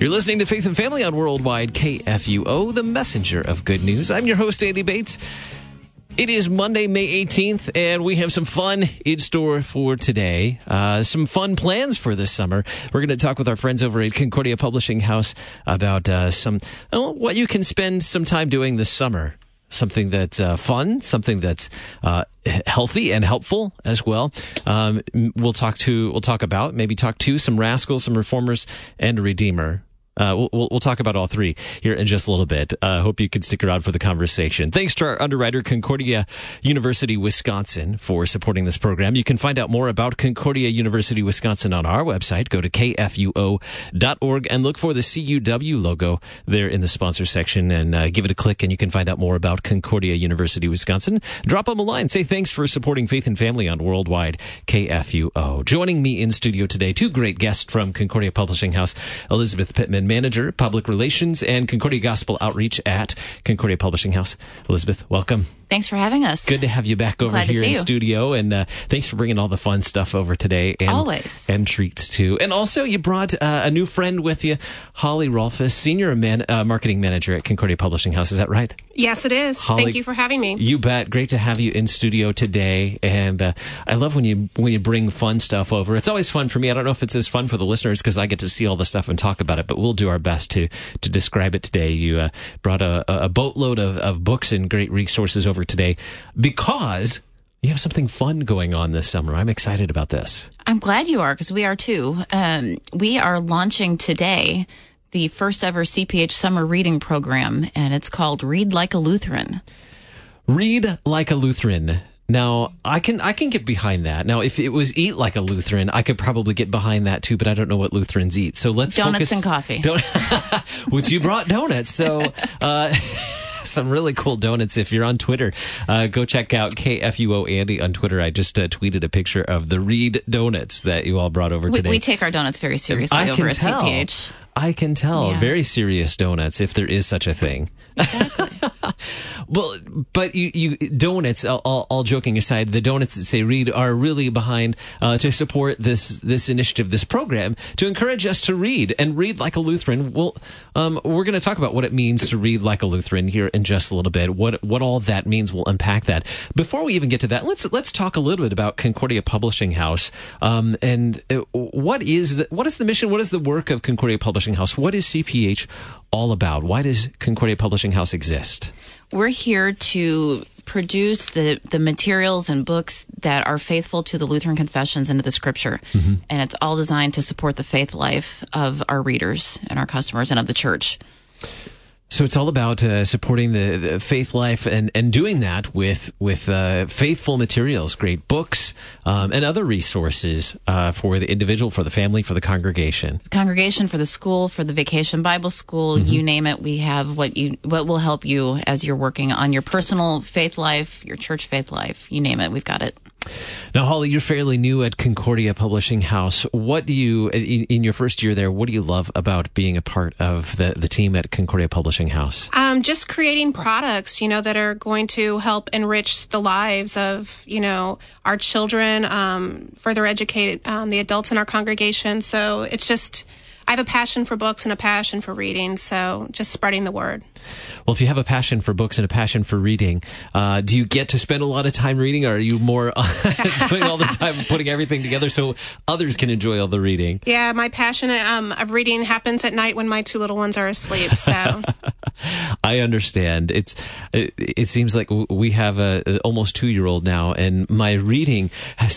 You're listening to Faith and Family on Worldwide KFUO, the messenger of good news. I'm your host, Andy Bates. It is Monday, May 18th, and we have some fun in store for today. Some fun plans for this summer. We're going to talk with our friends over at Concordia Publishing House about what you can spend some time doing this summer. Something that's fun, something that's healthy and helpful as well. We'll talk to some rascals, some reformers, and a redeemer. We'll talk about all three here in just a little bit. Hope you can stick around for the conversation. Thanks to our underwriter, Concordia University, Wisconsin, for supporting this program. You can find out more about Concordia University, Wisconsin on our website. Go to kfuo.org and look for the CUW logo there in the sponsor section and give it a click, and you can find out more about Concordia University, Wisconsin. Drop them a line. Say thanks for supporting Faith and Family on Worldwide KFUO. Joining me in studio today, two great guests from Concordia Publishing House, Elizabeth Pittman, Manager, Public Relations, and Concordia Gospel Outreach at Concordia Publishing House. Elizabeth, welcome. Thanks for having us. Good to have you back over here in studio, and thanks for bringing all the fun stuff over today. And, always. And treats, too. And also, you brought a new friend with you, Holly Rolfus, Senior Marketing Manager at Concordia Publishing House. Is that right? Yes, it is. Holly, thank you for having me. You bet. Great to have you in studio today. And I love when you bring fun stuff over. It's always fun for me. I don't know if it's as fun for the listeners because I get to see all the stuff and talk about it, but we'll do our best to describe it today. You brought a boatload of books and great resources over today because you have something fun going on this summer. I'm excited about this. I'm glad you are, because we are too. We are launching today the first ever CPH summer reading program, and it's called Read Like a Lutheran. Read Like a Lutheran. Now, I can get behind that. Now, if it was Eat Like a Lutheran, I could probably get behind that too, but I don't know what Lutherans eat. So let's Donuts and coffee. Which you brought donuts. So, some really cool donuts. If you're on Twitter, go check out KFUO Andy on Twitter. I just tweeted a picture of the Reed donuts that you all brought over today. We take our donuts very seriously over at CPH. I can tell. Yeah. Very serious donuts, if there is such a thing. Exactly. Well, but you donuts, all joking aside, the donuts that say read are really behind to support this initiative, this program, to encourage us to read and read like a Lutheran. Well, we're going to talk about what it means to read like a Lutheran here in just a little bit. What all that means, we'll unpack that. Before we even get to that, let's talk a little bit about Concordia Publishing House. And what is the mission? What is the work of Concordia Publishing House? What is CPH all about? Why does Concordia Publishing House exist? We're here to produce the materials and books that are faithful to the Lutheran confessions and to the Scripture. Mm-hmm. And it's all designed to support the faith life of our readers and our customers and of the church. So it's all about supporting the faith life and doing that with faithful materials, great books, and other resources for the individual, for the family, for the congregation. The congregation, for the school, for the Vacation Bible School, mm-hmm. You name it. We have what will help you as you're working on your personal faith life, your church faith life. You name it, we've got it. Now, Holly, you're fairly new at Concordia Publishing House. What do you, in your first year there, what do you love about being a part of the team at Concordia Publishing House? Just creating products, that are going to help enrich the lives of, our children, further educate the adults in our congregation. So it's just, I have a passion for books and a passion for reading, so just spreading the word. Well, if you have a passion for books and a passion for reading, do you get to spend a lot of time reading, or are you more doing all the time putting everything together so others can enjoy all the reading? Yeah, my passion of reading happens at night when my two little ones are asleep, so... I understand. It seems like we have a almost 2-year-old now, and my reading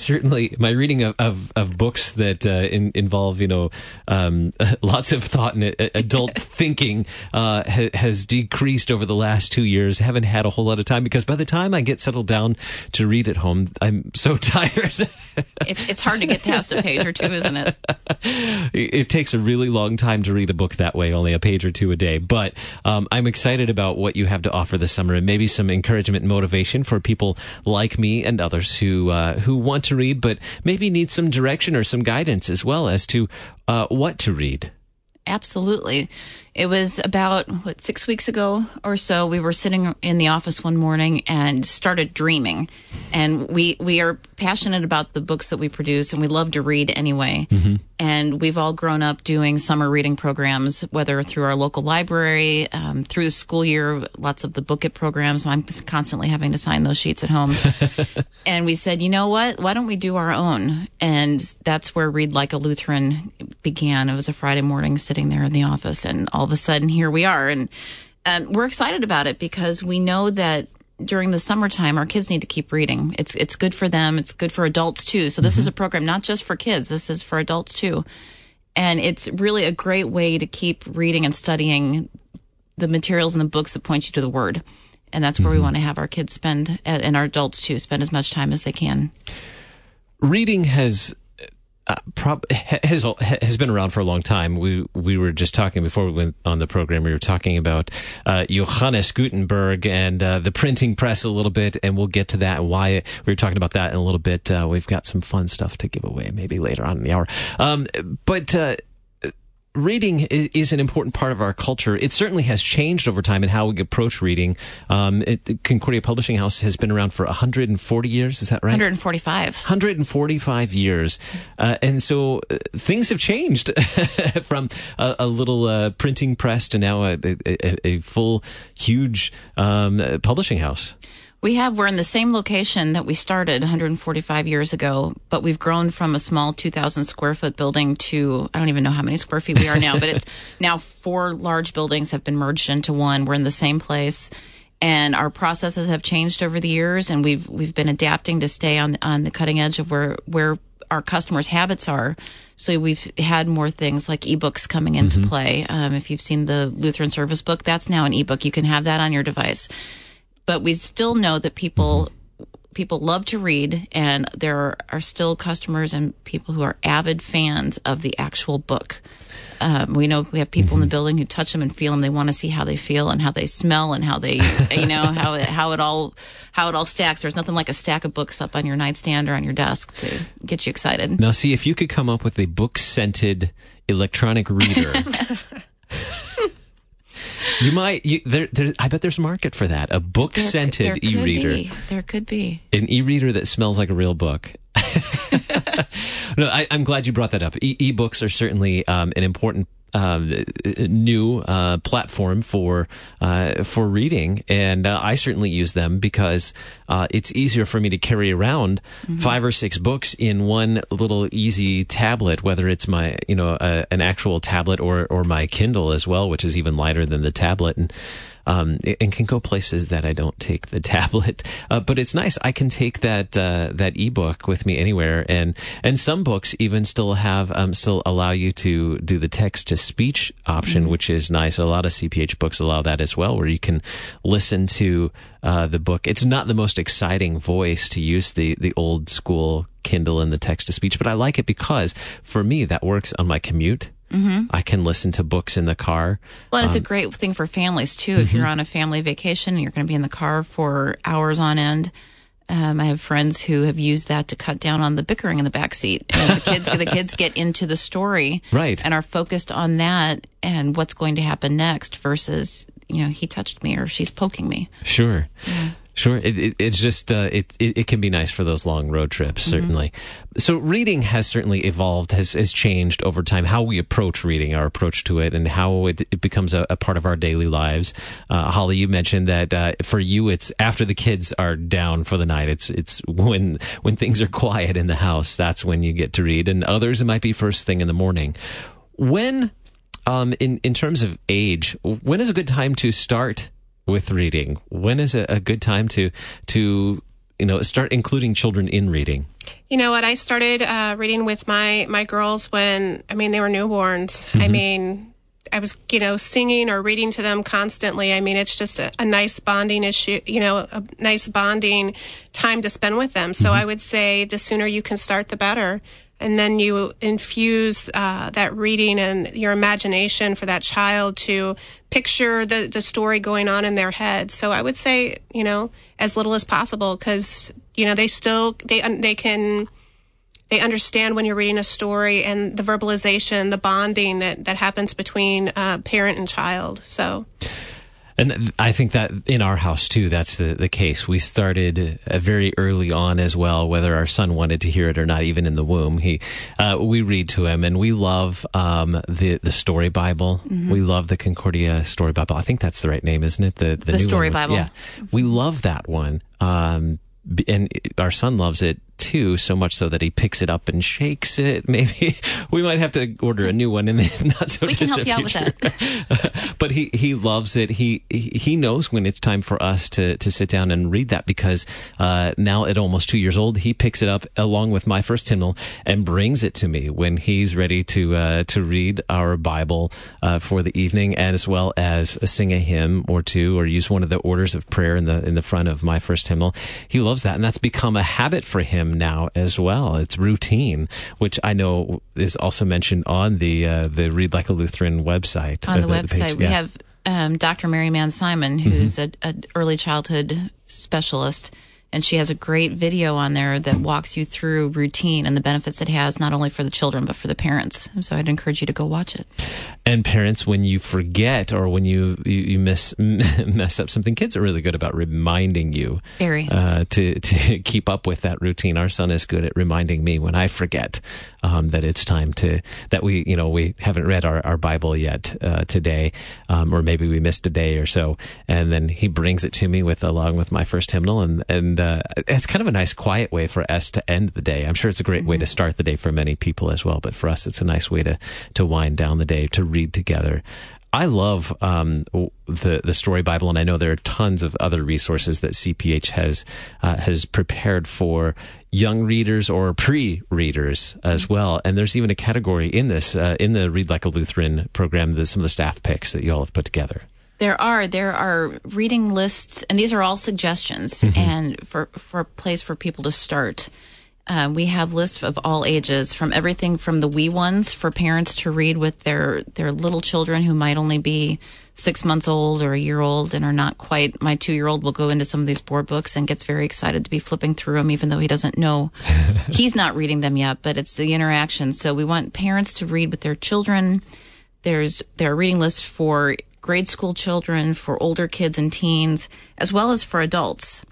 of books that involve lots of thought and adult thinking has decreased over the last 2 years. Haven't had a whole lot of time because by the time I get settled down to read at home, I'm so tired. It's hard to get past a page or two, isn't it? It takes a really long time to read a book that way, only a page or two a day. But I'm excited about what you have to offer this summer, and maybe some encouragement and motivation for people like me and others who want to read, but maybe need some direction or some guidance as well as to what to read. Absolutely. It was about, 6 weeks ago or so, we were sitting in the office one morning and started dreaming. And we are passionate about the books that we produce, and we love to read anyway. Mm-hmm. And we've all grown up doing summer reading programs, whether through our local library, through the school year, lots of the Book It programs. I'm constantly having to sign those sheets at home. And we said, you know what? Why don't we do our own? And that's where Read Like a Lutheran began. It was a Friday morning sitting there in the office, and all of a sudden here we are. And we're excited about it because we know that during the summertime, our kids need to keep reading. It's good for them. It's good for adults too. So this is a program not just for kids. This is for adults too. And it's really a great way to keep reading and studying the materials in the books that point you to the Word. And that's where we want to have our kids spend, and our adults too, spend as much time as they can. Reading has been around for a long time. We were just talking before we went on the program. We were talking about Johannes Gutenberg and the printing press a little bit, and we'll get to that and why we were talking about that in a little bit. We've got some fun stuff to give away maybe later on in the hour. But reading is an important part of our culture. It certainly has changed over time in how we approach reading. Concordia Publishing House has been around for 140 years. Is that right? 145. 145 years. And so things have changed from a little printing press to now a full, huge publishing house. We're in the same location that we started 145 years ago, but we've grown from a small 2,000 square foot building to, I don't even know how many square feet we are now, but it's now 4 large buildings have been merged into one. We're in the same place, and our processes have changed over the years, and we've been adapting to stay on the cutting edge of where our customers' habits are. So we've had more things like ebooks coming into play. If you've seen the Lutheran Service Book, that's now an ebook. You can have that on your device. But we still know that people love to read, and there are still customers and people who are avid fans of the actual book. We know we have people in the building who touch them and feel them. They want to see how they feel and how they smell and how they, how it all stacks. There's nothing like a stack of books up on your nightstand or on your desk to get you excited. Now, see, if you could come up with a book-scented electronic reader. You might. I bet there's a market for that. A book-scented e-reader. There could be an e-reader that smells like a real book. No, I'm glad you brought that up. E-books are certainly an important new platform for reading, and I certainly use them because it's easier for me to carry around 5 or 6 books in one little easy tablet, whether it's my an actual tablet or my Kindle as well, which is even lighter than the tablet, and can go places that I don't take the tablet. But it's nice. I can take that ebook with me anywhere, and some books even still allow you to do the text to speech option, which is nice. A lot of CPH books allow that as well, where you can listen to the book. It's not the most exciting voice to use the old school Kindle and the text to speech, but I like it because for me that works on my commute. I can listen to books in the car. Well, and it's a great thing for families, too. If you're on a family vacation and you're going to be in the car for hours on end. I have friends who have used that to cut down on the bickering in the back seat. And the kids get into the story, right, and are focused on that and what's going to happen next versus, he touched me or she's poking me. Sure. Yeah. Sure. It's just, it can be nice for those long road trips, certainly. So reading has certainly evolved, has changed over time, how we approach reading, our approach to it, and how it becomes a part of our daily lives. Holly, you mentioned that for you, it's after the kids are down for the night. It's when things are quiet in the house, that's when you get to read. And others, it might be first thing in the morning. When, in terms of age, when is a good time to start with reading? When is a good time to start including children in reading? You know what? I started reading with my girls when they were newborns. I was singing or reading to them constantly. It's just a nice bonding issue. A nice bonding time to spend with them. So I would say the sooner you can start, the better. And then you infuse that reading and your imagination for that child to picture the story going on in their head. So I would say, as little as possible, because they they understand when you're reading a story and the verbalization, the bonding that happens between parent and child. So. And I think that in our house, too, that's the case. We started very early on as well, whether our son wanted to hear it or not, even in the womb. We read to him, and we love the Story Bible. Mm-hmm. We love the Concordia Story Bible. I think that's the right name, isn't it? The new Story one. Bible. Yeah. We love that one. And our son loves it too, so much so that he picks it up and shakes it. Maybe we might have to order a new one in the not so distant future. We can help you out with that. But he loves it. He knows when it's time for us to sit down and read that, because now at almost 2 years old, he picks it up along with my first hymnal and brings it to me when he's ready to read our Bible for the evening, and as well as sing a hymn or two, or use one of the orders of prayer in the front of my first hymnal. He loves that, and that's become a habit for him now as well. It's routine, which I know is also mentioned on the Read Like a Lutheran website. On the website, page, we have Dr. Mary Mann Simon, who's an early childhood specialist, and she has a great video on there that walks you through routine and the benefits it has, not only for the children, but for the parents. So I'd encourage you to go watch it. And parents, when you forget or when you mess up something, kids are really good about reminding you to keep up with that routine. Our son is good at reminding me when I forget that it's time that we haven't read our Bible yet today, or maybe we missed a day or so, and then he brings it to me along with my first hymnal, and it's kind of a nice quiet way for us to end the day. I'm sure it's a great way to start the day for many people as well, but for us it's a nice way to wind down the day, to read together. I love the Story Bible, and I know there are tons of other resources that CPH has prepared for young readers or pre-readers as well. And there's even a category in this in the Read Like a Lutheran program, some of the staff picks that you all have put together. There are reading lists, and these are all suggestions, and for a place for people to start. We have lists of all ages, from everything from the wee ones for parents to read with their little children who might only be 6 months old or a year old and are not quite. My 2-year-old will go into some of these board books and gets very excited to be flipping through them, even though he doesn't know he's not reading them yet, but it's the interaction. So we want parents to read with their children. There are reading lists for grade school children, for older kids and teens, as well as for adults.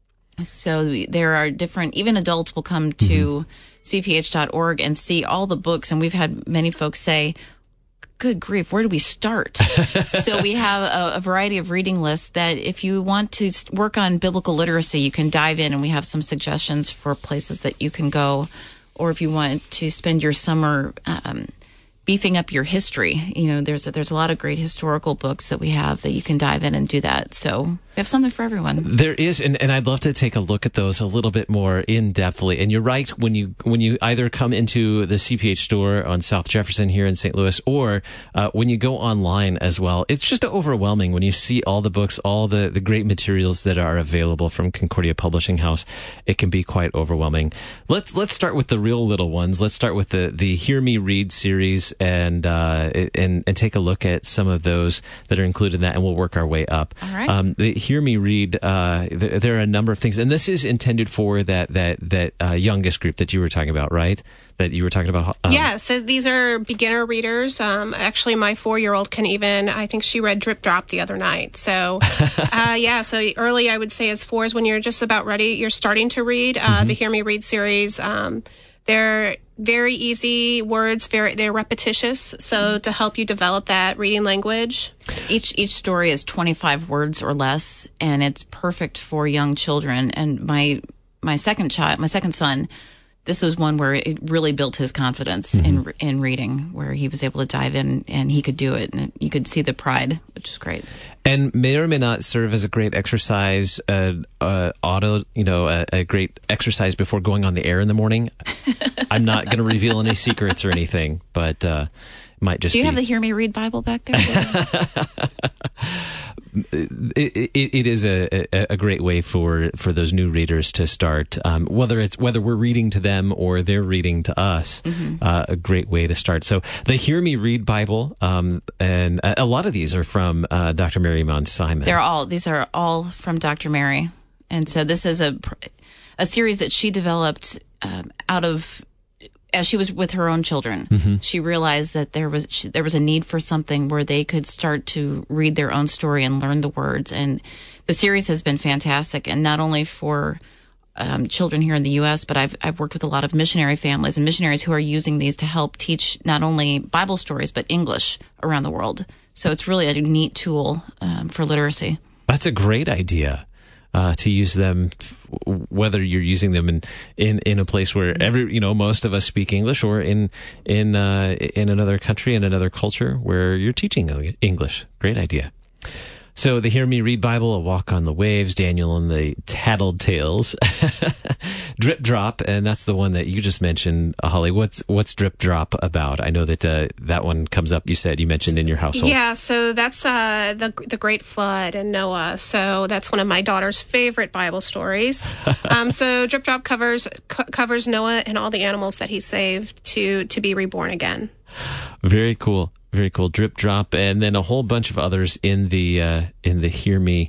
So there are different, even adults will come to cph.org and see all the books. And we've had many folks say, good grief, where do we start? So we have a variety of reading lists that if you want to work on biblical literacy, you can dive in, and we have some suggestions for places that you can go. Or if you want to spend your summer beefing up your history, there's a lot of great historical books that we have that you can dive in and do that. So we have something for everyone. There is, and I'd love to take a look at those a little bit more in-depthly. And you're right, when you either come into the CPH store on South Jefferson here in St. Louis, or when you go online as well, it's just overwhelming when you see all the books, all the great materials that are available from Concordia Publishing House. It can be quite overwhelming. Let's start with the real little ones. Let's start with the Hear Me Read series, and take a look at some of those that are included in that, and we'll work our way up. All right. The Hear Me Read, there are a number of things, and this is intended for that youngest group that you were talking about, right? That you were talking about. Yeah, so these are beginner readers. Actually, my 4-year-old can even, I think she read Drip Drop the other night. So, so early, I would say as 4 is when you're just about ready, you're starting to read. The Hear Me Read series, they're very easy words, they're repetitious, so to help you develop that reading language. Each story is 25 words or less, and it's perfect for young children. And my second son, this was one where it really built his confidence in reading, where he was able to dive in and he could do it, and you could see the pride, which is great. And may or may not serve as a great exercise, a great exercise before going on the air in the morning. I'm not going to reveal any secrets or anything, but it might just be. Do you have the Hear Me Read Bible back there? It is a great way for those new readers to start, whether we're reading to them or they're reading to us. A great way to start. So the Hear Me Read Bible, and a lot of these are from Dr. Mary Mann Simon. These are all from Dr. Mary, and so this is a series that she developed out of. as she was with her own children, she realized that there was a need for something where they could start to read their own story and learn the words. And the series has been fantastic, and not only for children here in the U.S., but I've worked with a lot of missionary families and missionaries who are using these to help teach not only Bible stories but English around the world. So it's really a neat tool for literacy. That's a great idea. To use them, whether you're using them in a place where most of us speak English, or in another country, in another culture where you're teaching English. Great idea. So the Hear Me Read Bible, A Walk on the Waves, Daniel and the Tattled Tales, Drip Drop, and that's the one that you just mentioned, Holly. What's Drip Drop about? I know that that one comes up. You mentioned in your household. Yeah, so that's the Great Flood and Noah. So that's one of my daughter's favorite Bible stories. So Drip Drop covers Noah and all the animals that he saved to be reborn again. Very cool. Very cool. Drip Drop, and then a whole bunch of others in the Hear Me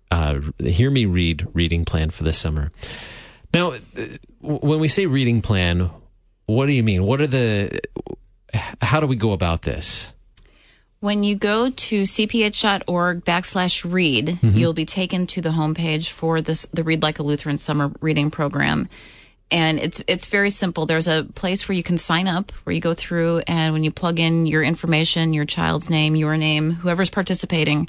Read reading plan for this summer. Now, when we say reading plan, what do you mean? How do we go about this? When you go to cph.org/read, you'll be taken to the homepage for the Read Like a Lutheran Summer Reading Program. And it's very simple. There's a place where you can sign up, where you go through, and when you plug in your information, your child's name, your name, whoever's participating,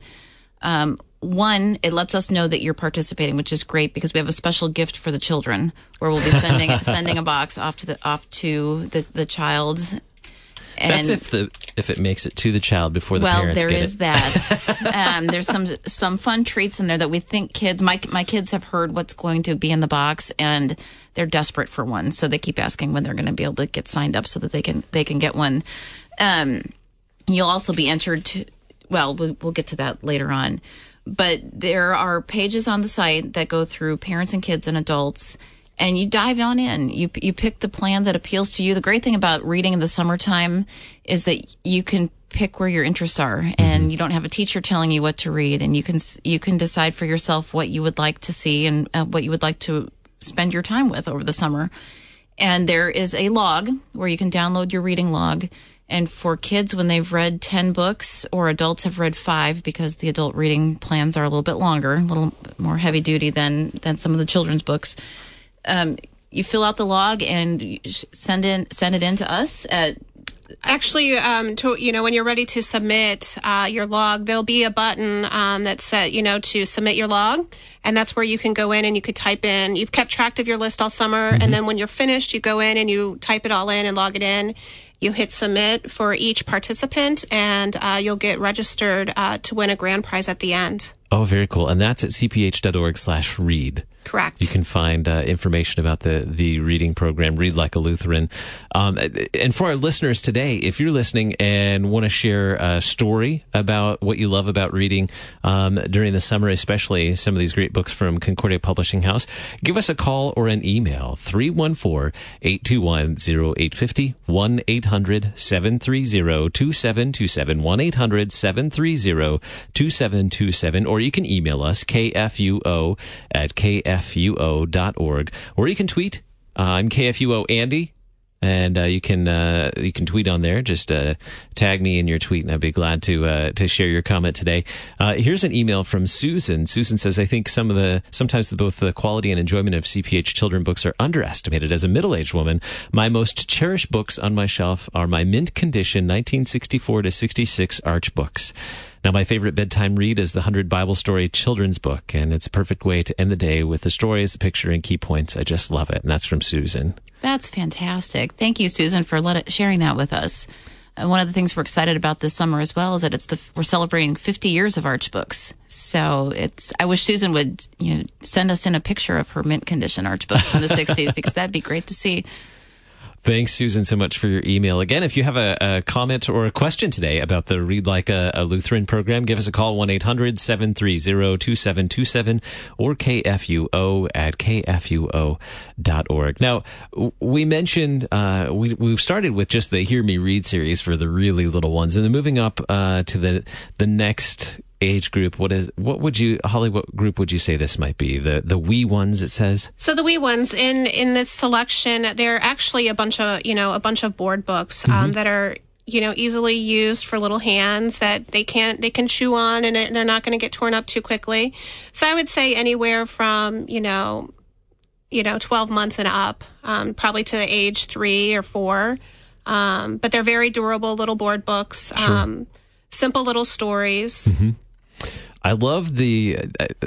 it lets us know that you're participating, which is great because we have a special gift for the children, where we'll be sending a box off to the child. And that's if it makes it to the child before the parents get it. Well, there is that. There's some fun treats in there that we think kids. My kids have heard what's going to be in the box, and they're desperate for one. So they keep asking when they're going to be able to get signed up so that they can get one. You'll also be entered to. Well, we'll get to that later on. But there are pages on the site that go through parents and kids and adults. And you dive on in. You pick the plan that appeals to you. The great thing about reading in the summertime is that you can pick where your interests are, and you don't have a teacher telling you what to read, and you can decide for yourself what you would like to see and what you would like to spend your time with over the summer. And there is a log where you can download your reading log. And for kids, when they've read 10 books, or adults have read 5, because the adult reading plans are a little bit longer, a little more heavy duty than some of the children's books. You fill out the log and send it in to us at. Actually, when you're ready to submit your log, there'll be a button that says, to submit your log, and that's where you can go in and you could type in. You've kept track of your list all summer, and then when you're finished, you go in and you type it all in and log it in. You hit submit for each participant, and you'll get registered to win a grand prize at the end. Oh, very cool. And that's at cph.org/read. Correct. You can find information about the reading program, Read Like a Lutheran. And for our listeners today, if you're listening and want to share a story about what you love about reading during the summer, especially some of these great books from Concordia Publishing House, give us a call or an email, 314-821-0850, 1-800-730-2727, 1-800-730-2727, or you can email us, kfuo@kfuo.org, or you can tweet. I'm KFUO Andy, and you can tweet on there. Just tag me in your tweet, and I'd be glad to share your comment today. Here's an email from Susan. Susan says, I think sometimes both the quality and enjoyment of CPH children books are underestimated. As a middle-aged woman, my most cherished books on my shelf are my mint condition 1964 to 66 Arch books. Now, my favorite bedtime read is the 100 Bible Story children's book, and it's a perfect way to end the day with the stories, a picture, and key points. I just love it. And that's from Susan. That's fantastic. Thank you, Susan, for sharing that with us. One of the things we're excited about this summer as well is that we're celebrating 50 years of Arch books. So I wish Susan would send us in a picture of her mint condition Arch books from the 60s, because that'd be great to see. Thanks, Susan, so much for your email. Again, if you have a comment or a question today about the Read Like a Lutheran program, give us a call, 1-800-730-2727, or kfuo@kfuo.org. Now, we mentioned we've started with just the Hear Me Read series for the really little ones, and then moving up to the next age group? What would you, Holly, what group would you say this might be? The wee ones, it says? So the wee ones in this selection, they're actually a bunch of board books that are, easily used for little hands that they can chew on, and they're not going to get torn up too quickly. So I would say anywhere from, 12 months and up, probably to age 3 or 4. But they're very durable little board books, sure. Simple little stories. Mm-hmm. I love the,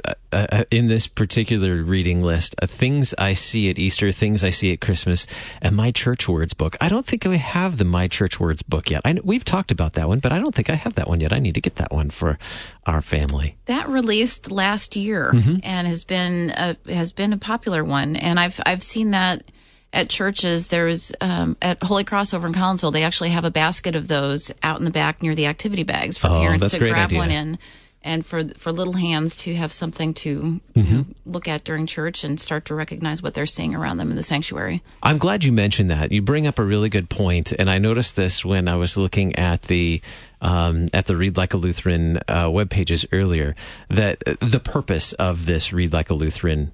in this particular reading list, things I see at Easter, things I see at Christmas, and My Church Words book. I don't think I have the My Church Words book yet. We've talked about that one, but I don't think I have that one yet. I need to get that one for our family. That released last year and has been a popular one. And I've seen that at churches. There's at Holy Cross over in Collinsville, they actually have a basket of those out in the back near the activity bags for parents to grab one in. And for little hands to have something to look at during church and start to recognize what they're seeing around them in the sanctuary. I'm glad you mentioned that. You bring up a really good point, and I noticed this when I was looking at the Read Like a Lutheran web pages earlier, that the purpose of this Read Like a Lutheran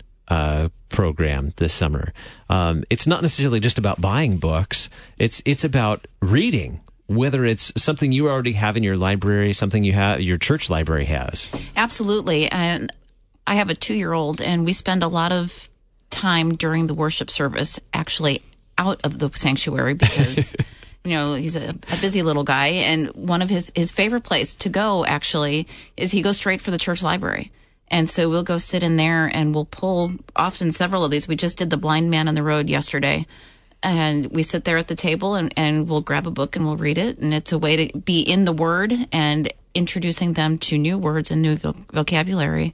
program this summer, it's not necessarily just about buying books. It's about reading. Whether it's something you already have in your library, something your church library has. Absolutely. And I have a 2-year-old, and we spend a lot of time during the worship service actually out of the sanctuary because, he's a busy little guy. And one of his favorite place to go actually is he goes straight for the church library. And so we'll go sit in there and we'll pull often several of these. We just did The Blind Man on the Road yesterday. And we sit there at the table and we'll grab a book and we'll read it. And it's a way to be in the Word and introducing them to new words and new vocabulary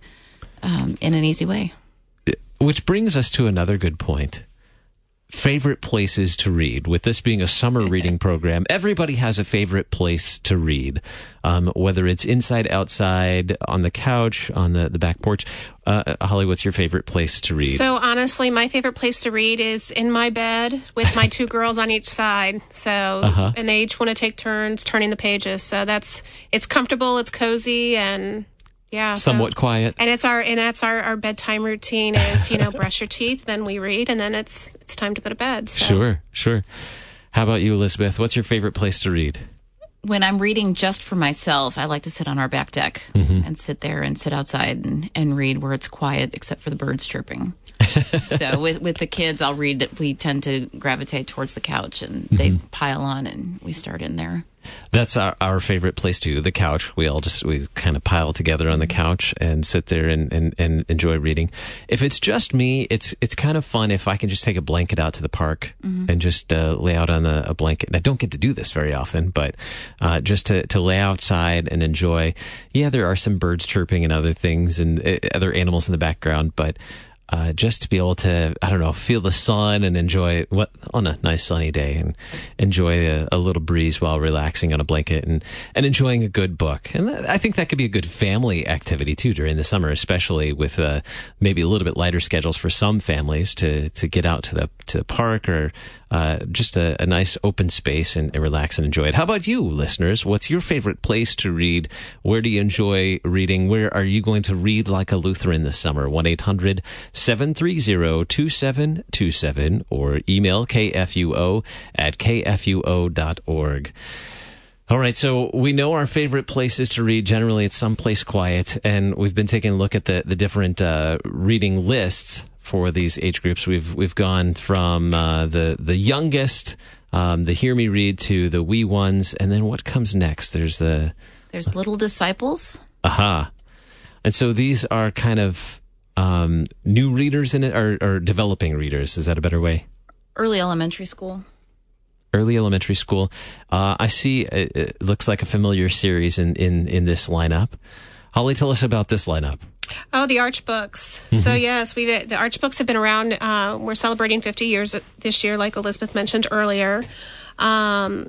in an easy way. Which brings us to another good point. Favorite places to read. With this being a summer reading program, everybody has a favorite place to read, whether it's inside, outside, on the couch, on the back porch. Holly, what's your favorite place to read? So honestly, my favorite place to read is in my bed with my 2 girls on each side. So, and they each want to take turns turning the pages. So it's comfortable, it's cozy, and yeah, somewhat quiet. And that's our bedtime routine is, brush your teeth, then we read, and then it's time to go to bed. So. Sure. How about you, Elizabeth? What's your favorite place to read? When I'm reading just for myself, I like to sit on our back deck and sit there and sit outside and read where it's quiet except for the birds chirping. So with the kids, I'll read. We tend to gravitate towards the couch, and they pile on, and we start in there. That's our favorite place too, the couch. We kind of pile together on the couch and sit there and enjoy reading. If it's just me, it's kind of fun if I can just take a blanket out to the park and just lay out on a blanket. And I don't get to do this very often, but just to lay outside and enjoy. Yeah, there are some birds chirping and other things and other animals in the background, but just to be able to, feel the sun and enjoy on a nice sunny day and enjoy a little breeze while relaxing on a blanket and enjoying a good book. And I think that could be a good family activity too during the summer, especially with maybe a little bit lighter schedules for some families to get out to the park or just a nice open space and relax and enjoy it. How about you, listeners? What's your favorite place to read? Where do you enjoy reading? Where are you going to read like a Lutheran this summer? 1-800-730-2727 or email kfuo@kfuo.org. All right, so we know our favorite places to read. Generally, it's someplace quiet, and we've been taking a look at the different reading lists for these age groups. We've gone from the youngest, the Hear Me Read, to the wee ones, and then what comes next? There's Little Disciples. Aha. And so these are kind of new readers in it, or developing readers. Is that a better way? Early elementary school. Early elementary school. I see it looks like a familiar series in this lineup. Holly, tell us about this lineup. Oh, the Arch Books. So yes, the Arch Books have been around. We're celebrating 50 years this year, like Elizabeth mentioned earlier. They're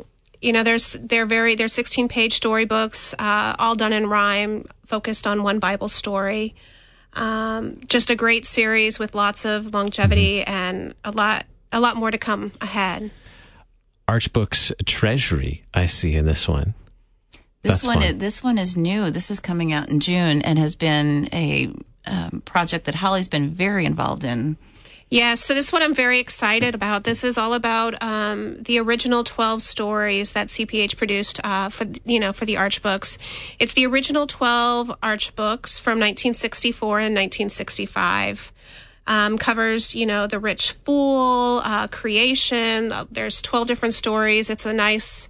16-page storybooks, all done in rhyme, focused on one Bible story. Just a great series with lots of longevity and a lot more to come ahead. Arch Books Treasury, I see in this one. This one is new. This is coming out in June and has been a project that Holly's been very involved in. Yeah, so this is what I'm very excited about. This is all about the original 12 stories that CPH produced for the Arch books. It's the original 12 Arch books from 1964 and 1965. Covers, the rich fool, creation. There's 12 different stories. It's a nice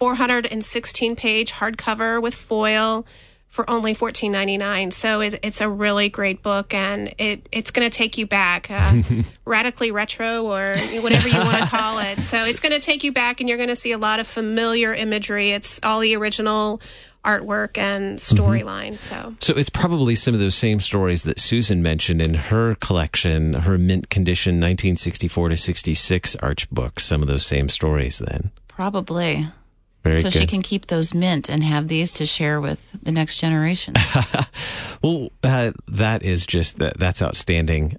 416-page hardcover with foil for only $14.99. So it's a really great book, and it's going to take you back, radically retro or whatever you want to call it. So it's going to take you back, and you're going to see a lot of familiar imagery. It's all the original artwork and storyline. So it's probably some of those same stories that Susan mentioned in her collection, her mint condition 1964 to 66 Arch books. Some of those same stories then. Probably. Very so good. She can keep those mint and have these to share with the next generation. Well, that is that's outstanding.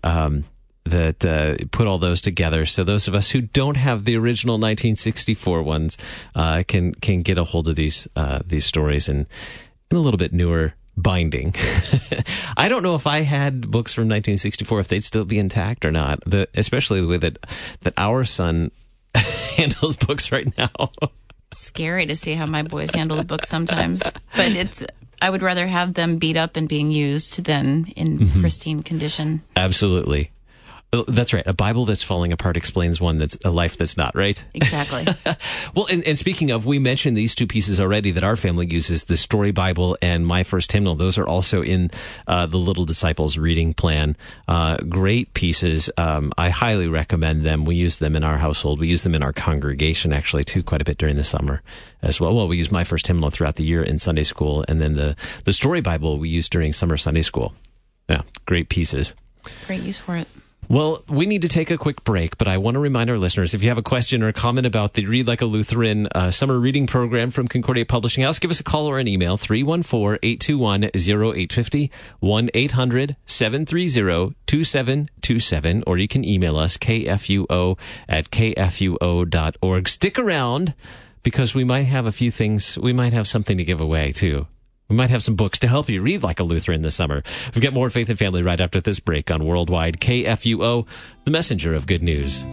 That put all those together, so those of us who don't have the original 1964 ones can get a hold of these stories in a little bit newer binding. I don't know if I had books from 1964 if they'd still be intact or not. Especially the way that our son handles books right now. Scary to see how my boys handle the books sometimes, but I would rather have them beat up and being used than in pristine condition. Absolutely. That's right. A Bible that's falling apart explains one that's a life that's not, right? Exactly. Well, and speaking of, we mentioned these two pieces already that our family uses, the Story Bible and My First Hymnal. Those are also in the Little Disciples reading plan. Great pieces. I highly recommend them. We use them in our household. We use them in our congregation, actually, too, quite a bit during the summer as well. Well, we use My First Hymnal throughout the year in Sunday school, and then the Story Bible we use during summer Sunday school. Yeah, great pieces. Great use for it. Well, we need to take a quick break, but I want to remind our listeners, if you have a question or a comment about the Read Like a Lutheran summer reading program from Concordia Publishing House, give us a call or an email, 314-821-0850, 1-800-730-2727, or you can email us, kfuo@kfuo.org. Stick around, because we might have something to give away, too. We might have some books to help you read like a Lutheran this summer. We've got more Faith and Family right after this break on Worldwide KFUO, the messenger of good news.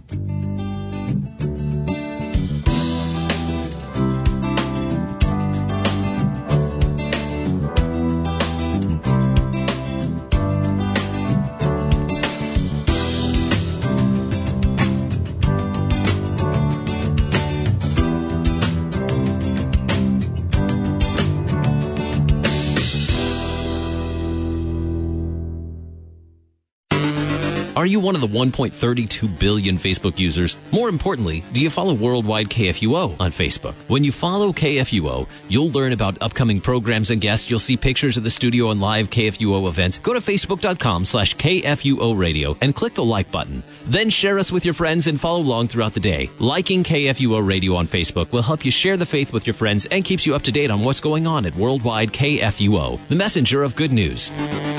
Are you one of the 1.32 billion Facebook users? More importantly, do you follow Worldwide KFUO on Facebook? When you follow KFUO, you'll learn about upcoming programs and guests. You'll see pictures of the studio and live KFUO events. Go to facebook.com/KFUO radio and click the like button. Then share us with your friends and follow along throughout the day. Liking KFUO radio on Facebook will help you share the faith with your friends and keeps you up to date on what's going on at Worldwide KFUO, the messenger of good news.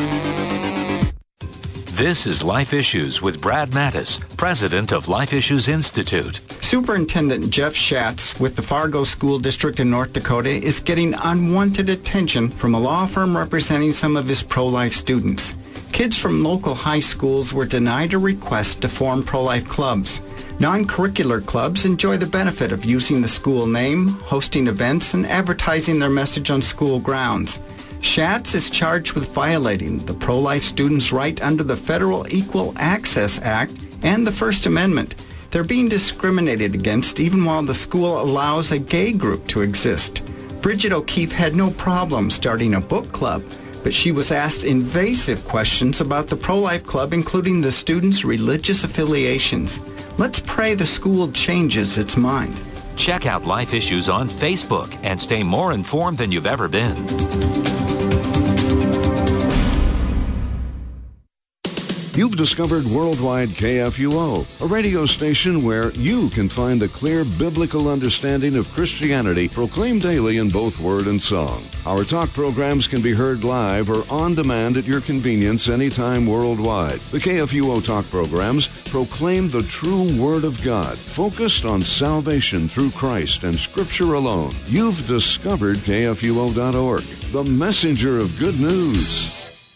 This is Life Issues with Brad Mattis, president of Life Issues Institute. Superintendent Jeff Schatz with the Fargo School District in North Dakota is getting unwanted attention from a law firm representing some of his pro-life students. Kids from local high schools were denied a request to form pro-life clubs. Non-curricular clubs enjoy the benefit of using the school name, hosting events, and advertising their message on school grounds. Schatz is charged with violating the pro-life students' right under the Federal Equal Access Act and the First Amendment. They're being discriminated against even while the school allows a gay group to exist. Bridget O'Keefe had no problem starting a book club, but she was asked invasive questions about the pro-life club, including the students' religious affiliations. Let's pray the school changes its mind. Check out Life Issues on Facebook and stay more informed than you've ever been. You've discovered Worldwide KFUO, a radio station where you can find the clear biblical understanding of Christianity proclaimed daily in both word and song. Our talk programs can be heard live or on demand at your convenience anytime worldwide. The KFUO talk programs proclaim the true Word of God, focused on salvation through Christ and Scripture alone. You've discovered KFUO.org, the messenger of good news.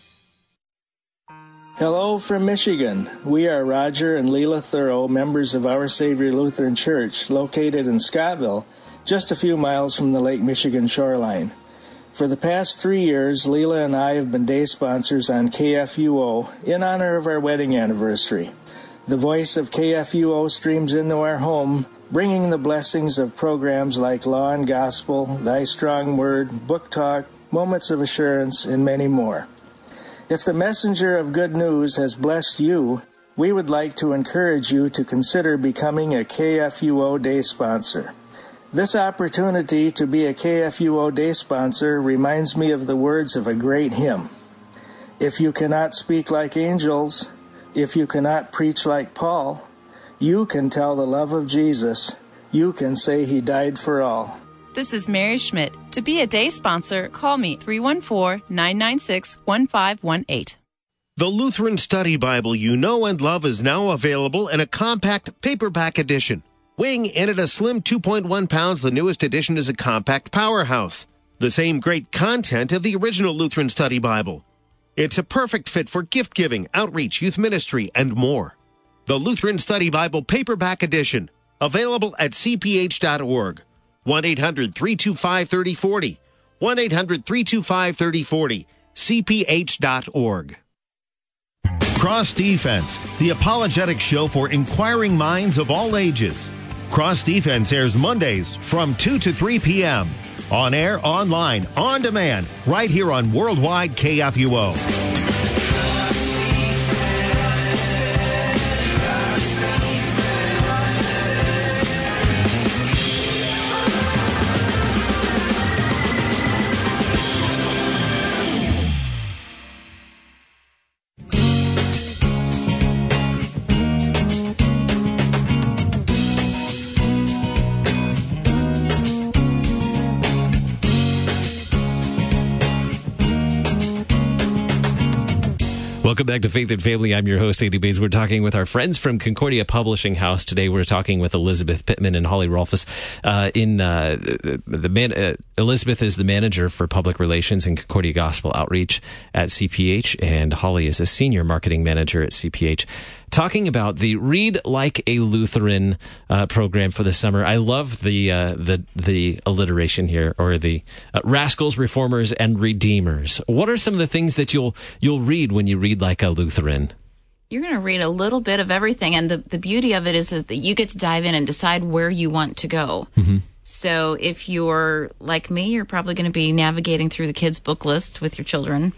Hello from Michigan. We are Roger and Leela Thorough, members of Our Savior Lutheran Church, located in Scottville, just a few miles from the Lake Michigan shoreline. For the past 3 years, Leela and I have been day sponsors on KFUO in honor of our wedding anniversary. The voice of KFUO streams into our home, bringing the blessings of programs like Law and Gospel, Thy Strong Word, Book Talk, Moments of Assurance, and many more. If the messenger of good news has blessed you, we would like to encourage you to consider becoming a KFUO Day sponsor. This opportunity to be a KFUO Day sponsor reminds me of the words of a great hymn. If you cannot speak like angels, if you cannot preach like Paul, you can tell the love of Jesus. You can say he died for all. This is Mary Schmidt. To be a day sponsor, call me 314-996-1518. The Lutheran Study Bible you know and love is now available in a compact paperback edition. Weighing in at a slim 2.1 pounds, the newest edition is a compact powerhouse. The same great content of the original Lutheran Study Bible. It's a perfect fit for gift-giving, outreach, youth ministry, and more. The Lutheran Study Bible paperback edition. Available at cph.org. 1-800-325-3040. 1-800-325-3040. cph.org. Cross Defense, the apologetic show for inquiring minds of all ages. Cross Defense airs Mondays from 2 to 3 p.m. On air, online, on demand, right here on Worldwide KFUO. Welcome back to Faith and Family. I'm your host, Andy Bates. We're talking with our friends from Concordia Publishing House. Today we're talking with Elizabeth Pittman and Holly Rolfus. Elizabeth is the manager for public relations and Concordia Gospel Outreach at CPH, and Holly is a senior marketing manager at CPH. Talking about the Read Like a Lutheran program for the summer. I love the alliteration here, or the rascals, reformers, and redeemers. What are some of the things that you'll read when you read like a Lutheran? You're going to read a little bit of everything, and the beauty of it is that you get to dive in and decide where you want to go. Mm-hmm. So if you're like me, you're probably going to be navigating through the kids' book list with your children.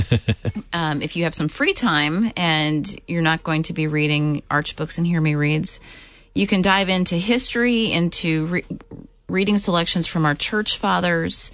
If you have some free time and you're not going to be reading Arch Books and Hear Me Reads, you can dive into history, into reading selections from our church fathers.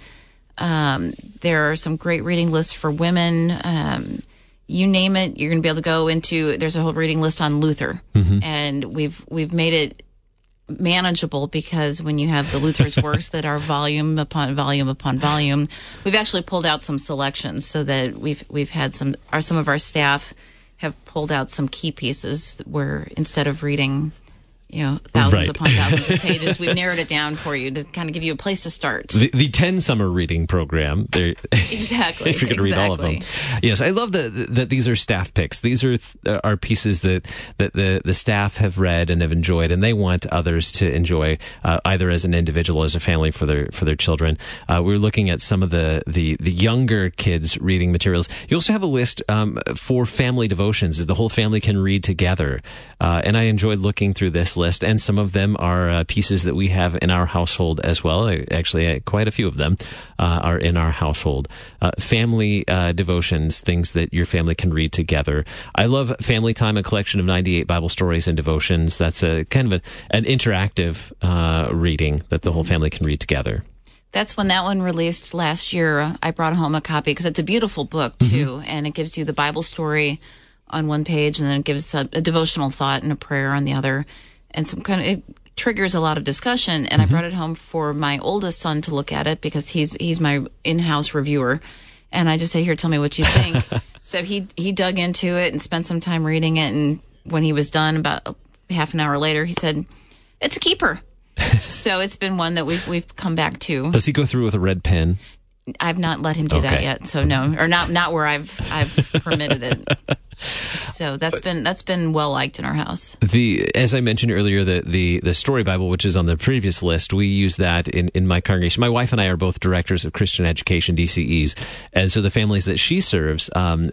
There are some great reading lists for women. You name it, you're going to be able to go into. There's a whole reading list on Luther, mm-hmm. and we've made it manageable, because when you have the Luther's works that are volume upon volume upon volume, we've actually pulled out some selections so that we've had some of our staff have pulled out some key pieces where instead of reading thousands upon thousands of pages, we've narrowed it down for you to kind of give you a place to start. The 10 summer reading program. Exactly. If you're going to read all of them. Yes, I love that these are staff picks. These are pieces that the staff have read and have enjoyed, and they want others to enjoy, either as an individual or as a family for their children. We're looking at some of the younger kids' reading materials. You also have a list for family devotions that the whole family can read together. And I enjoyed looking through this list, and some of them are pieces that we have in our household as well. Actually, quite a few of them are in our household. Family devotions, things that your family can read together. I love Family Time, a collection of 98 Bible stories and devotions. That's a kind of an interactive reading that the whole family can read together. That's when that one released last year. I brought home a copy because it's a beautiful book, too, mm-hmm. and it gives you the Bible story on one page, and then it gives a devotional thought and a prayer on the other, and it triggers a lot of discussion. And I brought it home for my oldest son to look at it because he's my in-house reviewer. And I just say, here, tell me what you think. So he dug into it and spent some time reading it. And when he was done, about half an hour later, he said, it's a keeper. So it's been one that we've come back to. Does he go through with a red pen? I've not let him do that yet. So no, or not where I've permitted it. So that's been well liked in our house. As I mentioned earlier, the Story Bible, which is on the previous list, we use that in my congregation. My wife and I are both directors of Christian Education, DCEs, and so the families that she serves,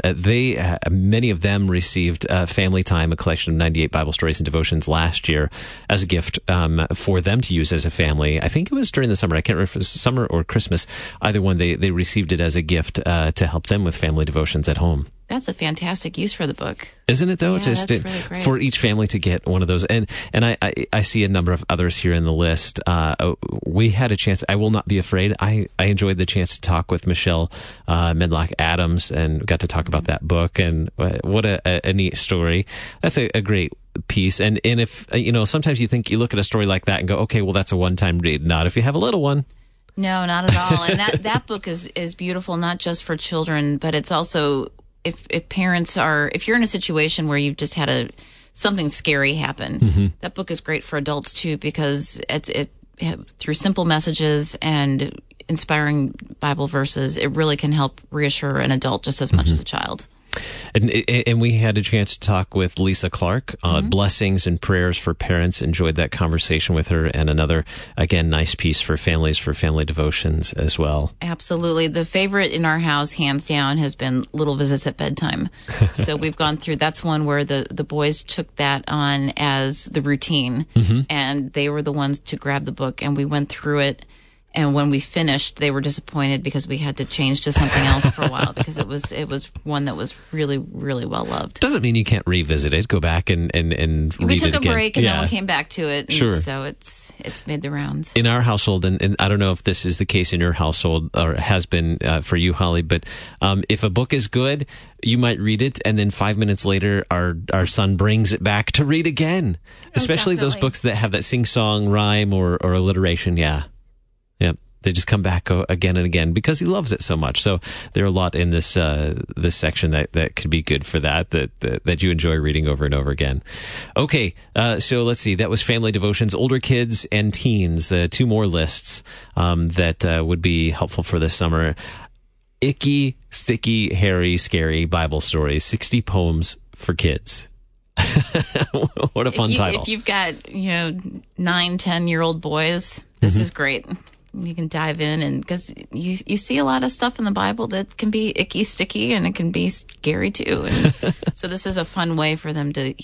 many of them received Family Time, a collection of 98 Bible stories and devotions last year as a gift for them to use as a family. I think it was during the summer. I can't remember if it was summer or Christmas. Either one, they received it as a gift to help them with family devotions at home. That's a fantastic use for the book. Isn't it, though? Yeah, that's really great. For each family to get one of those. And I see a number of others here in the list. We had a chance. I will not be afraid. I enjoyed the chance to talk with Michelle Medlock Adams and got to talk about that book. And what a neat story. That's a great piece. And if, sometimes you think you look at a story like that and go, okay, well, that's a one-time read. Not if you have a little one. No, not at all. And that book is beautiful, not just for children, but it's also... If parents if you're in a situation where you've just had something scary happen, that book is great for adults too, because it through simple messages and inspiring Bible verses, it really can help reassure an adult just as much as a child. And we had a chance to talk with Lisa Clark, Blessings and Prayers for Parents. Enjoyed that conversation with her, and another, again, nice piece for families, for family devotions as well. Absolutely. The favorite in our house, hands down, has been Little Visits at Bedtime. So we've gone through, that's one where the boys took that on as the routine, and they were the ones to grab the book, and we went through it. And when we finished, they were disappointed because we had to change to something else for a while, because it was one that was really, really well loved. Doesn't mean you can't revisit it. Go back and read it again. We took a break and then we came back to it. And sure. So it's made the rounds. In our household, and I don't know if this is the case in your household or has been for you, Holly, but if a book is good, you might read it, and then 5 minutes later, our son brings it back to read again. Especially those books that have that sing-song rhyme or alliteration. Yeah. Yeah, they just come back again and again because he loves it so much. So there are a lot in this section that could be good for that you enjoy reading over and over again. Okay, so let's see. That was family devotions, older kids and teens. 2 more lists that would be helpful for this summer. Icky, sticky, hairy, scary Bible stories. 60 poems for kids. What a fun title! If you've got 9-10-year-old boys, this is great. You can dive in, and because you see a lot of stuff in the Bible that can be icky, sticky, and it can be scary too. And so this is a fun way for them to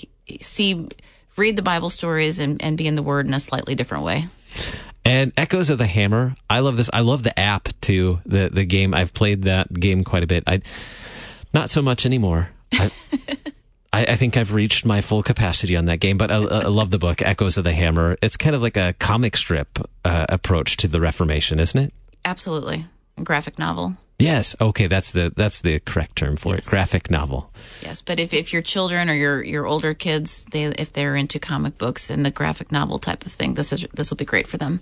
read the Bible stories and be in the Word in a slightly different way. And Echoes of the Hammer. I love this. I love the app too. The game. I've played that game quite a bit. Not so much anymore. I think I've reached my full capacity on that game, but I love the book, Echoes of the Hammer. It's kind of like a comic strip approach to the Reformation, isn't it? Absolutely. A graphic novel. Yes. Okay, that's the correct term for it. Graphic novel. Yes, but if your children or your older kids, if they're into comic books and the graphic novel type of thing, this will be great for them.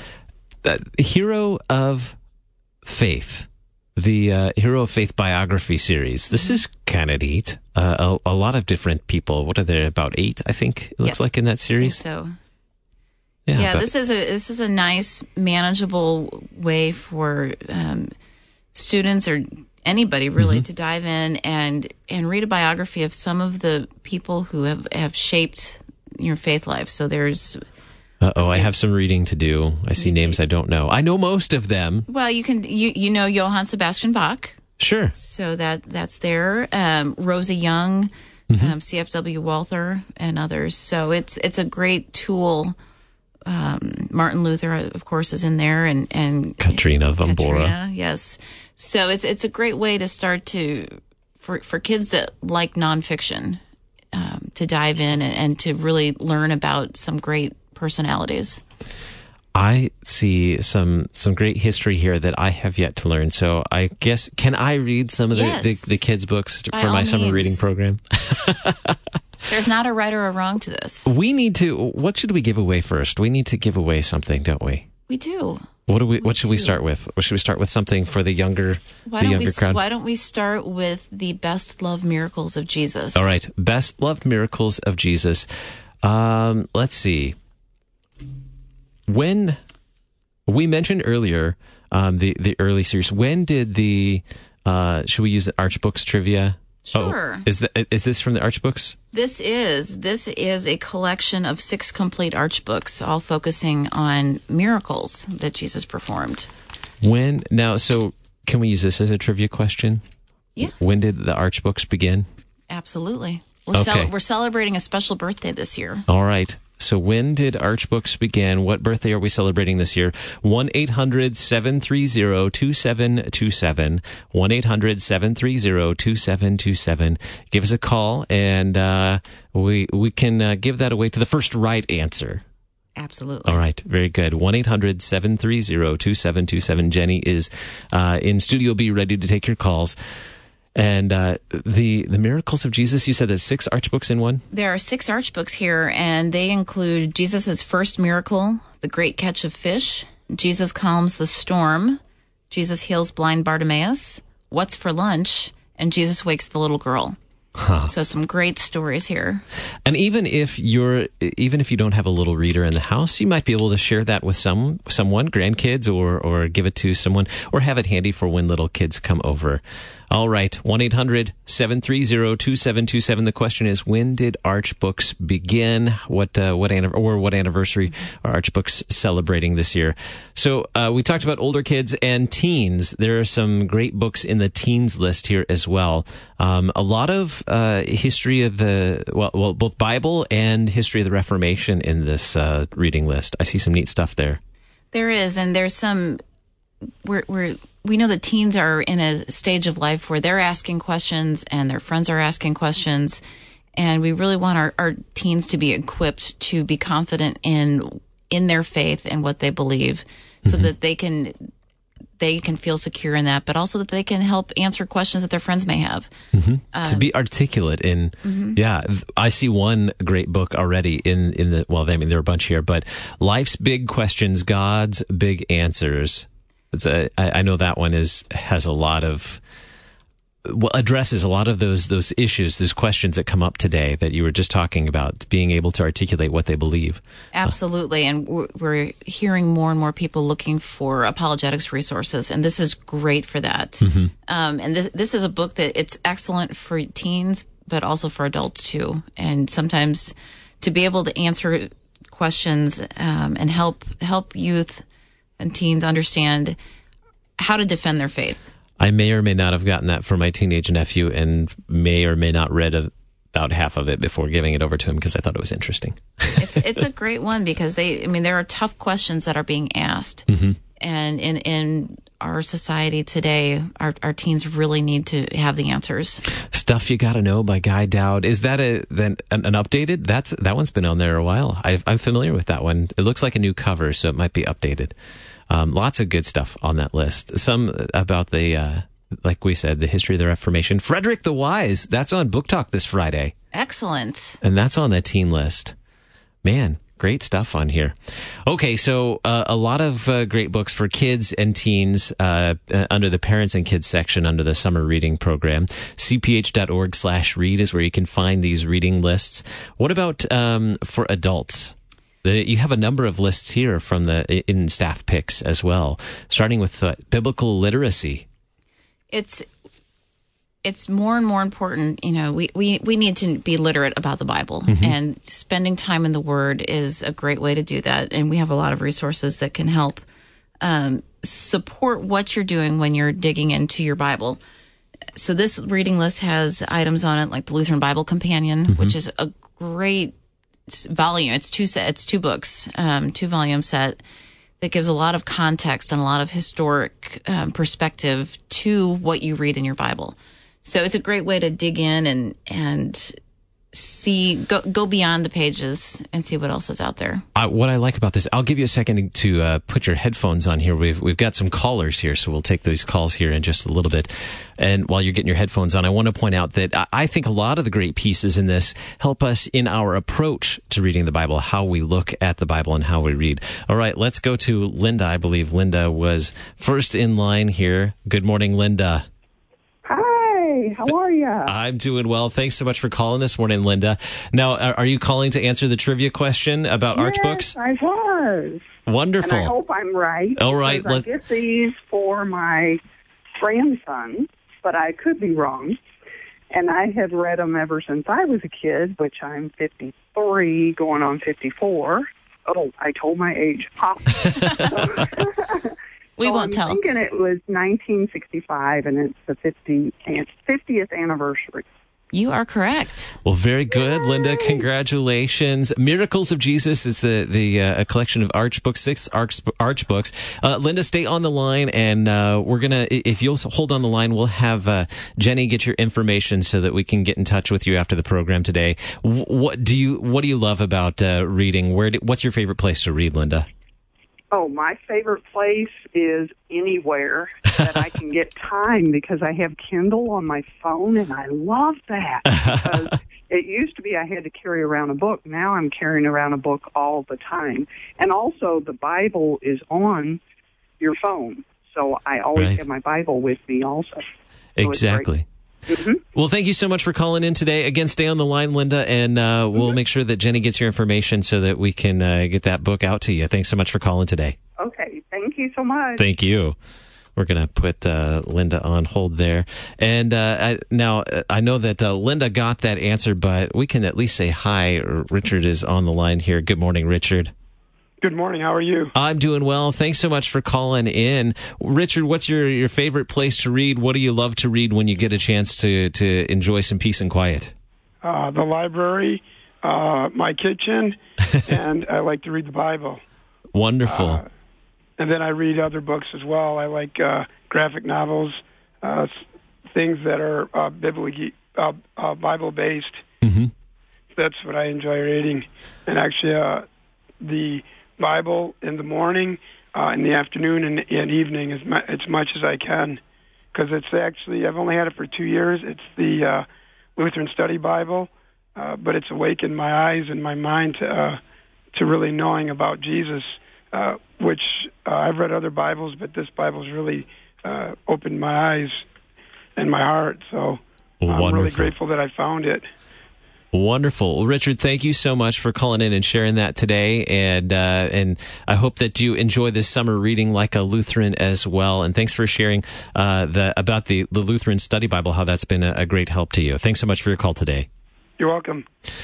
Hero of Faith. The Hero of Faith biography series. This is kind of neat. A lot of different people. What are there? About 8, I think it looks like in that series. I think so. Yeah, this is a nice, manageable way for students or anybody really to dive in and read a biography of some of the people who have shaped your faith life. So there's. I have some reading to do. I see names I don't know. I know most of them. Well, you know Johann Sebastian Bach. Sure. So that's there. Rosa Young, C.F.W. Walther, and others. So it's a great tool. Martin Luther, of course, is in there, and Katrina von Bora. Yes. So it's a great way to start for kids that like nonfiction to dive in and to really learn about some great personalities. I see some great history here that I have yet to learn. So I guess, can I read some of the kids' books for my summer reading program? There's not a right or a wrong to this. We need to, what should we give away first? We need to give away something, don't we? We do. What should we start with? Or should we start with something for the younger crowd? Why don't we start with the best loved miracles of Jesus? All right. Best loved miracles of Jesus. Let's see. When we mentioned earlier, the early series, when did should we use the Archbooks trivia? Sure. Oh, is this from the Archbooks? This is a collection of 6 complete Archbooks, all focusing on miracles that Jesus performed. So can we use this as a trivia question? Yeah. When did the Archbooks begin? Absolutely. We're celebrating a special birthday this year. All right. So when did Archbooks begin? What birthday are we celebrating this year? 1-800-730-2727. 1-800-730-2727. Give us a call, and we can give that away to the first right answer. Absolutely. All right. Very good. 1-800-730-2727. Jenny is in Studio B, ready to take your calls. And the miracles of Jesus, you said there's 6 Archbooks in one? There are 6 Archbooks here, and they include Jesus' first miracle, the great catch of fish, Jesus calms the storm, Jesus heals blind Bartimaeus, What's for lunch, and Jesus wakes the little girl. Huh. So some great stories here. And even if you don't have a little reader in the house, you might be able to share that with someone, grandkids, or give it to someone, or have it handy for when little kids come over. All right, 1-800-730-2727. The question is, when did Archbooks begin? What anniversary are Archbooks celebrating this year? So we talked about older kids and teens. There are some great books in the teens list here as well. A lot of history of both Bible and history of the Reformation in this reading list. I see some neat stuff there. There is, and there's some. We know that teens are in a stage of life where they're asking questions and their friends are asking questions, and we really want our teens to be equipped to be confident in their faith and what they believe, so that they can feel secure in that, but also that they can help answer questions that their friends may have. To be articulate in, I see one great book already in the, there are a bunch here, but Life's Big Questions, God's Big Answers. I know that one has a lot of, addresses a lot of those issues, those questions that come up today that you were just talking about, being able to articulate what they believe. Absolutely. And we're hearing more and more people looking for apologetics resources, and this is great for that. And this is a book that it's excellent for teens, but also for adults too. And sometimes to be able to answer questions and help youth and teens understand how to defend their faith. I may or may not have gotten that for my teenage nephew, and may or may not read about half of it before giving it over to him because I thought it was interesting. It's a great one because there are tough questions that are being asked, and in our society today, our teens really need to have the answers. Stuff You Gotta Know by Guy Dowd. Is that an updated? That one's been on there a while. I'm familiar with that one. It looks like a new cover, so it might be updated. Lots of good stuff on that list. Some about like we said, the history of the Reformation. Frederick the Wise, that's on Book Talk this Friday. Excellent. And that's on the teen list. Man, great stuff on here. Okay, so a lot of great books for kids and teens under the Parents and Kids section under the Summer Reading Program. cph.org/read is where you can find these reading lists. What about for adults? You have a number of lists here from in staff picks as well, starting with biblical literacy. It's more and more important. We need to be literate about the Bible, and spending time in the Word is a great way to do that. And we have a lot of resources that can help support what you're doing when you're digging into your Bible. So this reading list has items on it like the Lutheran Bible Companion, which is a great volume. It's 2 books, 2-volume set that gives a lot of context and a lot of historic perspective to what you read in your Bible. So it's a great way to dig in and go beyond the pages and see what else is out there. What I like about this, I'll give you a second to put your headphones on here. We've got some callers here, so we'll take those calls here in just a little bit. And while you're getting your headphones on, I want to point out that I think a lot of the great pieces in this help us in our approach to reading the Bible, how we look at the Bible and how we read. All right, let's go to Linda. I believe Linda was first in line here. Good morning, Linda. Hi, how are you? I'm doing well. Thanks so much for calling this morning, Linda. Now, are you calling to answer the trivia question about Arch Books? Yes, I was. Wonderful. And I hope I'm right. All right. I get these for my grandson, but I could be wrong. And I have read them ever since I was a kid, which I'm 53, going on 54. Oh, I told my age. We won't tell. I'm thinking it was 1965, and it's the 50th anniversary. You are correct. Well, very good, Yay! Linda. Congratulations. Miracles of Jesus is a collection of Arch Books, 6 Arch Books. Linda, stay on the line, and we're going to, if you'll hold on the line, we'll have Jenny get your information so that we can get in touch with you after the program today. What do you love about reading? What's your favorite place to read, Linda? Oh, my favorite place is anywhere that I can get time, because I have Kindle on my phone, and I love that. Because it used to be I had to carry around a book. Now I'm carrying around a book all the time. And also, the Bible is on your phone, so I always have my Bible with me also. So exactly. Mm-hmm. Well, thank you so much for calling in today. Again, stay on the line, Linda, and we'll make sure that Jenny gets your information so that we can get that book out to you. Thanks so much for calling today. Okay. Thank you so much. Thank you. We're going to put Linda on hold there. And now, I know that Linda got that answer, but we can at least say hi. Richard is on the line here. Good morning, Richard. Good morning. How are you? I'm doing well. Thanks so much for calling in. Richard, what's your favorite place to read? What do you love to read when you get a chance to enjoy some peace and quiet? The library, my kitchen, and I like to read the Bible. Wonderful. And then I read other books as well. I like graphic novels, things that are biblically Bible-based. Mm-hmm. That's what I enjoy reading. And actually, the Bible in the morning, in the afternoon, and evening as much as I can, because it's actually, I've only had it for 2 years. It's the Lutheran Study Bible, but it's awakened my eyes and my mind to really knowing about Jesus, which I've read other Bibles, but this Bible's really opened my eyes and my heart. So I'm really grateful that I found it. Wonderful. Well, Richard, thank you so much for calling in and sharing that today. And I hope that you enjoy this summer reading like a Lutheran as well. And thanks for sharing about the Lutheran Study Bible, how that's been a great help to you. Thanks so much for your call today. You're welcome.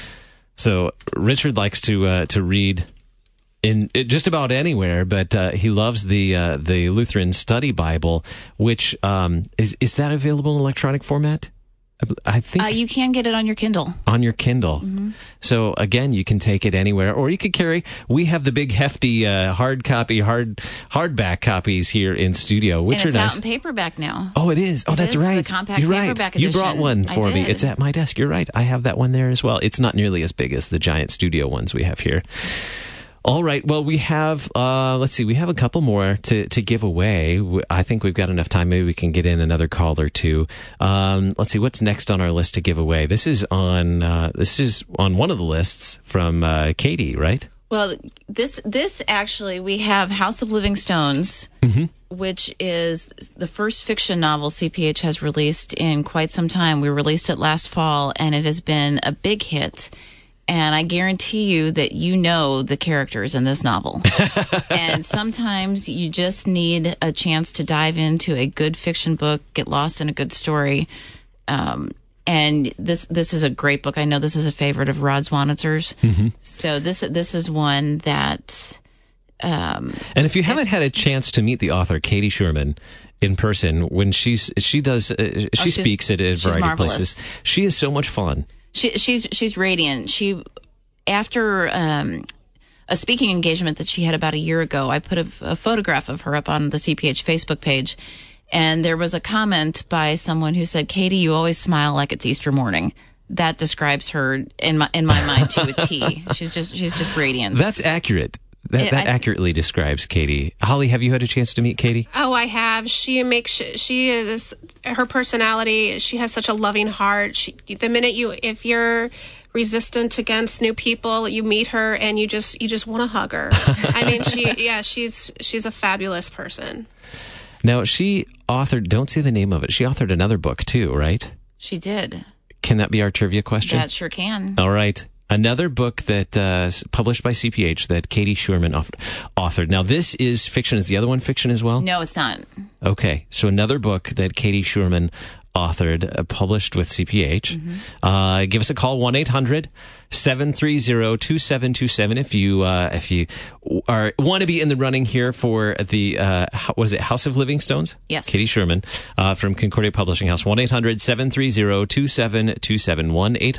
So Richard likes to read in just about anywhere, but he loves the Lutheran Study Bible, which is that available in electronic format? I think you can get it on your Kindle. On your Kindle. Mm-hmm. So again, you can take it anywhere, or you could carry. We have the big hefty hardback copies here in studio, which and it's are nice. Out in paperback now. Oh, it is. Oh, that's right. The compact You're right. paperback edition. You brought one for me. did. It's at my desk. You're right. I have that one there as well. It's not nearly as big as the giant studio ones we have here. All right. Well, we have, let's see, we have a couple more to give away. I think we've got enough time. Maybe we can get in another call or two. Let's see, what's next on our list to give away? This is on one of the lists from Katie, right? Well, this actually, we have House of Living Stones, mm-hmm. which is the first fiction novel CPH has released in quite some time. We released it last fall, and it has been a big hit. And I guarantee you that you know the characters in this novel. And sometimes you just need a chance to dive into a good fiction book, get lost in a good story. And this is a great book. I know this is a favorite of Rod Swanitzer's. Mm-hmm. So this is one that... and if you haven't had a chance to meet the author, Katie Sherman, in person, when she speaks at a variety of places, she is so much fun. She's radiant. After a speaking engagement that she had about a year ago, I put a photograph of her up on the CPH Facebook page, and there was a comment by someone who said, "Katie, you always smile like it's Easter morning." that describes her in my mind to a T. She's just radiant. That's accurate. That accurately describes Katie. Holly, have you had a chance to meet Katie? Oh, I have. She is her personality. She has such a loving heart. The minute if you're resistant against new people, you meet her and you just want to hug her. I mean, she's a fabulous person. Now, she authored, don't say the name of it, she authored another book too, right? She did. Can that be our trivia question? That sure can. All right. Another book that is published by CPH that Katie Schuerman authored. Now, this is fiction. Is the other one fiction as well? No, it's not. Okay. So another book that Katie Schuerman authored, published with CPH. Mm-hmm. Give us a call, 1-800-730-2727 if you want to be in the running here for the was it House of Living Stones? Yes. Katie Schuerman from Concordia Publishing House. 1-800-730-2727.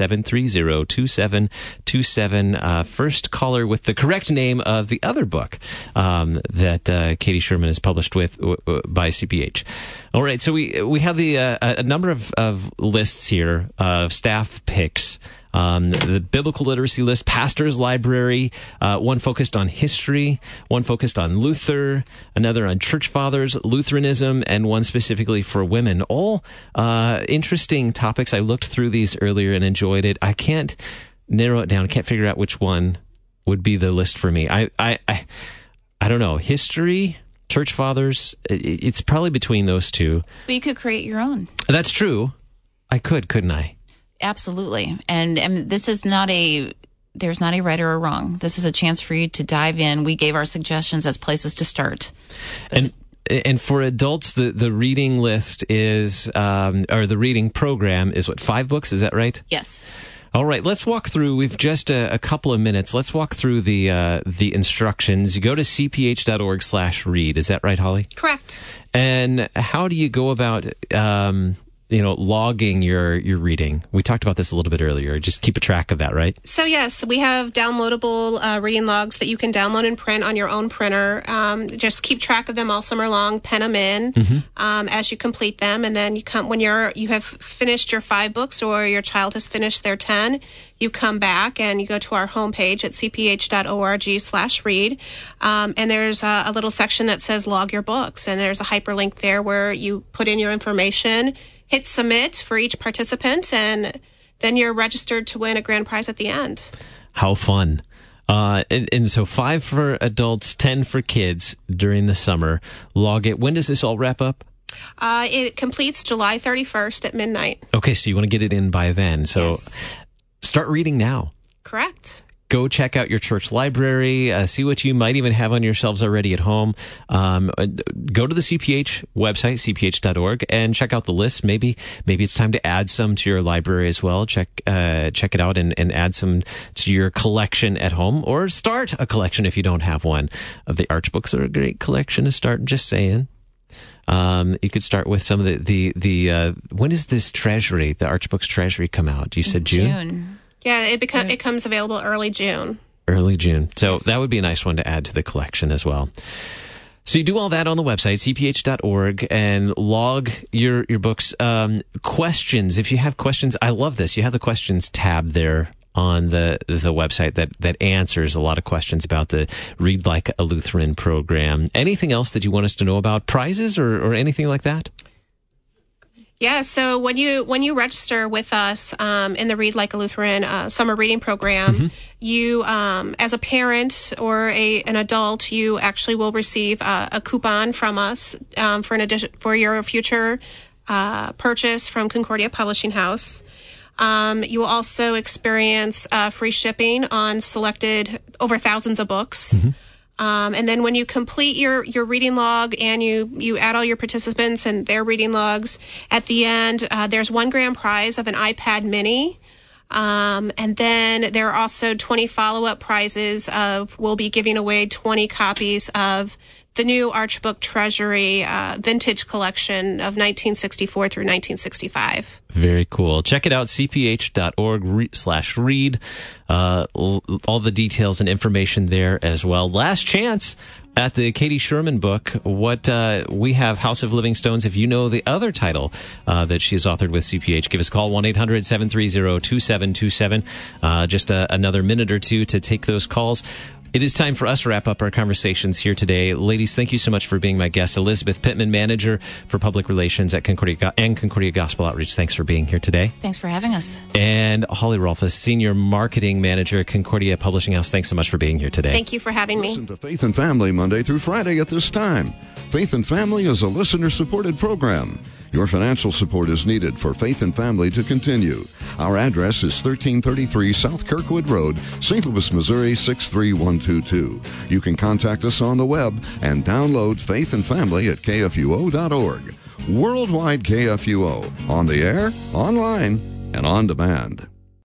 1-800-730-2727. First caller with the correct name of the other book that Katie Schuerman is published with by CPH. All right, so we have a number of lists here of staff picks. The biblical literacy list, pastor's library, one focused on history, one focused on Luther, another on church fathers, Lutheranism, and one specifically for women. All interesting topics. I looked through these earlier and enjoyed it. I can't narrow it down. I can't figure out which one would be the list for me. I don't know. History, church fathers, it's probably between those two. But you could create your own. That's true. I could, couldn't I? Absolutely. And this is there's not a right or a wrong. This is a chance for you to dive in. We gave our suggestions as places to start. And for adults, the reading list is, or the reading program is what, 5 books? Is that right? Yes. All right, let's walk through. We've just a couple of minutes. Let's walk through the instructions. You go to cph.org/read. Is that right, Holly? Correct. And how do you go about logging your reading? We talked about this a little bit earlier. Just keep a track of that, right? So yes, we have downloadable reading logs that you can download and print on your own printer. Just keep track of them all summer long. Pen them in as you complete them, and then you come when you have finished your 5 books or your child has finished their 10. You come back and you go to our homepage at cph.org/read, and there's a little section that says log your books, and there's a hyperlink there where you put in your information, hit submit for each participant, and then you're registered to win a grand prize at the end. How fun. And so 5 for adults, 10 for kids during the summer. Log it. When does this all wrap up? It completes July 31st at midnight. Okay, so you want to get it in by then. So yes. Start reading now. Correct. Go check out your church library, see what you might even have on your shelves already at home. Go to the CPH website, cph.org, and check out the list. Maybe it's time to add some to your library as well. Check it out and add some to your collection at home, or start a collection if you don't have one. The Arch books are a great collection to start, just saying. You could start with some of the when does this treasury, the Arch Books Treasury, come out? You said June? Yeah, it comes available early June. Early June. So that would be a nice one to add to the collection as well. So you do all that on the website, cph.org, and log your books. Questions, if you have questions, I love this. You have the questions tab there on the website that answers a lot of questions about the Read Like a Lutheran program. Anything else that you want us to know about? Prizes or anything like that? Yeah, so when you register with us in the Read Like a Lutheran summer reading program, you, as a parent or an adult, you actually will receive a coupon from us for your future purchase from Concordia Publishing House. You will also experience free shipping on selected over thousands of books. And then when you complete your reading log and you add all your participants and their reading logs, at the end, there's one grand prize of an iPad mini. And then there are also 20 follow-up prizes we'll be giving away 20 copies of the new Archbook Treasury vintage collection of 1964 through 1965. Very cool. Check it out, cph.org/read. All the details and information there as well. Last chance at the Katie Sherman book. What we have, House of Living Stones. If you know the other title that she has authored with CPH, give us a call, 1-800-730-2727. Just another minute or two to take those calls. It is time for us to wrap up our conversations here today. Ladies, thank you so much for being my guest. Elizabeth Pittman, Manager for Public Relations at Concordia Gospel Outreach. Thanks for being here today. Thanks for having us. And Holly Rolfes, Senior Marketing Manager at Concordia Publishing House. Thanks so much for being here today. Thank you for having me. Listen to Faith and Family Monday through Friday at this time. Faith and Family is a listener-supported program. Your financial support is needed for Faith and Family to continue. Our address is 1333 South Kirkwood Road, St. Louis, Missouri 63122. You can contact us on the web and download Faith and Family at kfuo.org. Worldwide KFUO, on the air, online, and on demand.